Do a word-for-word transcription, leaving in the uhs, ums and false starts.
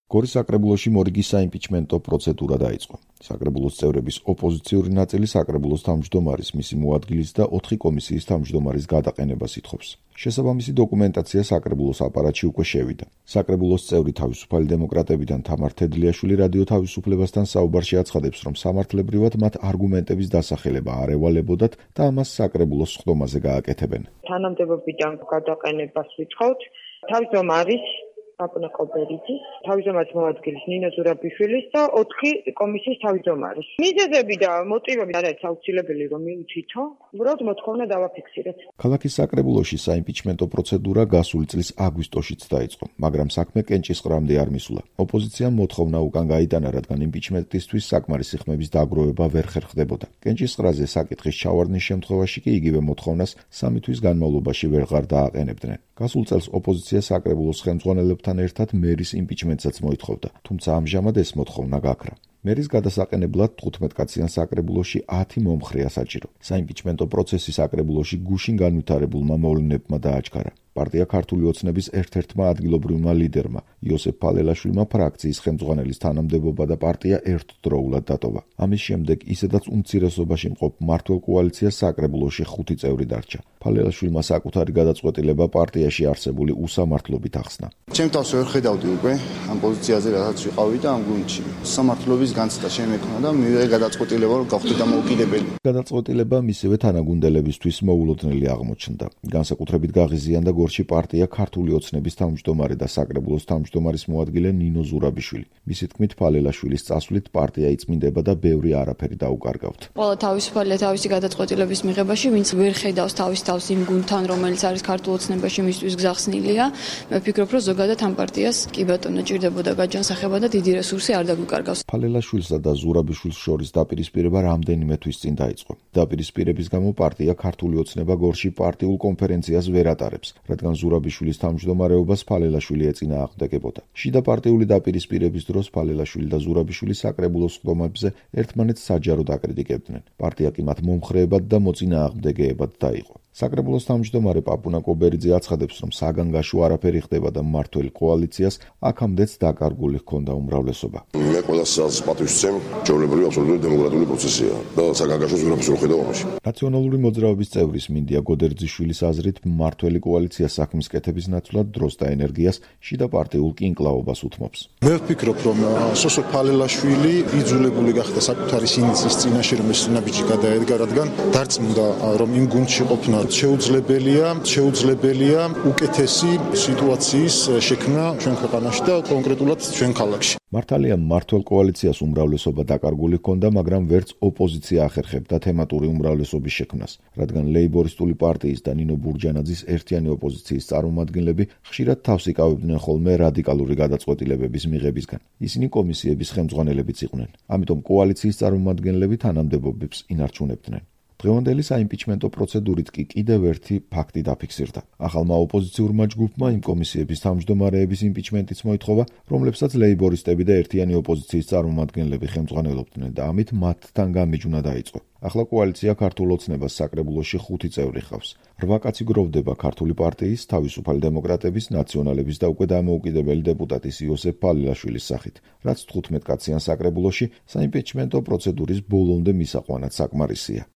გორის საკრებულოში მორიგი საიმპიჩმენტო პროცედურა დაიწყო. საკრებულოს წევრების ოპოზიციური ნაწილი საკრებულოს თავმჯდომარის, მისი მოადგილის და ოთხი კომისიის თავმჯდომარის გადაყენებას ითხოვს. შესაბამისი დოკუმენტაცია საკრებულოს აპარატში უკვე შევიდა. საკრებულოს წევრი თავისუფალი დემოკრატებიდან თამარ თედლიაშვილი რადიო თავისუფლებასთან საუბარში აცხადებს, რომ სამართლებრივად მათ არგუმენტების დასახელება არ ევალებოდათ და ამას საკრებულოს სხდომაზე გააკეთებენ. თანამდებობიდან გადაყენებას ვითხოვთ თავმჯდომარის პაპუნა კობერიძის, თავმჯდომარის მოადგილის ნინო ზურაბიშვილის და ოთხი კომისიის თავმჯდომარის. მიზეზები და მოტივები არის აუცილებელი რომ მივუთითო, უბრალოდ მოთხოვნა დავაფიქსირეთ. ქალაქის საკრებულოში საიმპიჩმენტო პროცედურა გასული წლის აგვისტოშიც დაიწყო, მაგრამ საქმე კენჭისყრამდე არ მისულა. ოპოზიციამ მოთხოვნა უკან გაიტანა, რადგან იმპიჩმენტისთვის საკმარისი ხმების დაგროვება ვერ ხერხდებოდა. კენჭისყრაზე საკითხის ჩავარდნის შემთხვევაში კი იგივე მოთხოვნას სამი თვის განმავლობაში ვეღარ დააყენებდნენ. გასულ წელს ოპოზიცია საკრებულოს ხელმძღვანელებთან ერთად მერის იმპიჩმენტსაც მოითხოვდა, თუმცა ამჟამად ეს მოთხოვნა გაქრა. მერის გადასაყენებლად თხუთმეტკაციან საკრებულოში ათი მომხრეა საჭირო. საიმპიჩმენტო პროცესი საკრებულოში გუშინ განვითარებულმა მოვლენებმა დააჩქარა. პარტია ქართული ოცნების ერთ-ერთმა ადგილობრივმა ლიდერმა იოსებ ფალელაშვილმა ფრაქციის ხელმძღვანელის თანამდებობა და პარტია ერთდროულად დატოვა. ამის შემდეგ ისედაც უმცირესობაში მყოფ მართლ კოალიციას საკრებულოში ხუთი წევრი დარჩა. ფალელაშვილმა საკუთარი გადაწყვეტილება პარტიაში არსებული უსამართლობით ახსნა. ჩემ თავს ვერ ხედავდი უკვე ამ პოზიციაზე, რასაც ვიყავი და ამ გუნდში. სამართლობის განცდა შემექნა და მივიღე გადაწყვეტილება, რომ გავხდე დამოუკიდებელი. გადაწყვეტილება მისივე თანაგუნდელებისთვის მოულოდნელი აღმოჩნდა. განსაკუთრებით გაღიზიანდა გორში პარტია ქართული ოცნების თავმჯდომარე და საკრებულოს თავმჯდომარის მოადგილე ნინო ზურაბიშვილი. მისი თქმით, ფალელაშვილის წასვლით პარტია იწმინდება და ბევრი არაფერი დაუკარგავთ. ყველა თავისუფალია თავისი გადაწყვეტილების მიღებაში, ვინც ვერ ხედავს თავის თავს იმ გუნდთან, რომელიც არის ქართულ ოცნებაში მისთვის გზახსნილია. მე ვფიქრობ, რომ ზოგადად ამ პარტიას კი ბატონო ჭირდებოდა გაჯანსაღება და დიდი რესურსი არ დაგვიკარგავს. ფალელაშვილსა და ზურაბიშვილს შორის დაპირისპირება რამდენიმე თვის წინ დაიწყო. დაპირისპირების გამო პარტია ქართული ოცნება გორში პარტიულ კონფერენციას ვერ ატარებს, რადგან ზურაბიშვილის თავმჯდომარეობას ფალელაშვილი ეწინააღმდეგებოდა. შიდა პარტიული დაპირისპირების დროს ფალელაშვილი და ზურაბიშვილი საკრებულოს სხდომებზე ერთმანეთს საჯაროდ აკრიტიკებდნენ. პარტია კი მათ მომხრეებად და მოწინააღმდეგეებად დაიყო. საკრებულოს თავმჯდომარე პაპუნა კობერიძე აცხადებს, რომ საგანგაშო არაფერი ხდება და მმართველ კოალიციას აქამდეც დაკარგული ჰქონდა უმრავლესობა. მე ყველას პატივს ვცემ, ჩვეულებრივი აბსოლუტური დემოკრატიული პროცესია და საგანგაშოს ვერაფერს ვერ ხედავ ამაში. რაციონალური მოძრაობის წევრის მინდია გოდერძიშვილის აზრით, მმართველი კოალიცია საქმის კეთების ნაცვლად დროს და ენერგიას შიდა პარტიულ კინკლაობას უთმობს. მე ვფიქრობ, რომ სოსო ფალელაშვილი იძულებული გახდა საკუთარი სინიცის წინაშე რომ ეს ნაბიჯი გადაედგა, რადგან დარწმუნდა, რომ იმ გუნდში ყოფნა შეუძლებელია, შეუძლებელია უკეთესი სიტუაციის შექმნა ჩვენ ქვეყანაში და კონკრეტულად ჩვენ ქალაქში. მართალია მმართველ კოალიციას უმრავლესობა დაკარგული ჰქონდა, მაგრამ ვერც ოპოზიცია ახერხებდა თემატური უმრავლესობის შექმნას, რადგან ლეიბორისტული პარტიის და ნინო ბურჯანაძის ერთიანი ოპოზიციის წარმომადგენლები ხშირად თავს იკავებდნენ ხოლმე რადიკალური გადაწყვეტილებების მიღებისგან. ისინი კომისიების ხელმძღვანელებიც იყვნენ. ამიტომ კოალიციის წარმომადგენლები თანამდებობებს ინარჩუნებდნენ. დღევანდელი საიმპიჩმენტო პროცედურით კი კიდევ ერთი ფაქტი დაფიქსირდა. ახალმა ოპოზიციურმა ჯგუფმა იმ კომისიების თავმჯდომარეების იმპიჩმენტიც მოითხოვა, რომლებსაც ლეიბორისტები და ერთიანი ოპოზიციის წარმომადგენლები ხელმძღვანელობდნენ და ამით მათთან გამიჯვნა დაიწყო. ახლა კოალიცია ქართულ ოცნებას საკრებულოში ხუთი წევრი ჰყავს. რვა კაცი გროვდება ქართული პარტიის, თავისუფალი დემოკრატების, ნაციონალების და უკვე დამოუკიდებელი დეპუტატის იოსებ ფალელაშვილის სახით, რაც თხუთმეტკაციან საკრებულოში საიმპიჩმენტო პროცედურის ბოლომდე მისაყვანად საკმარისია.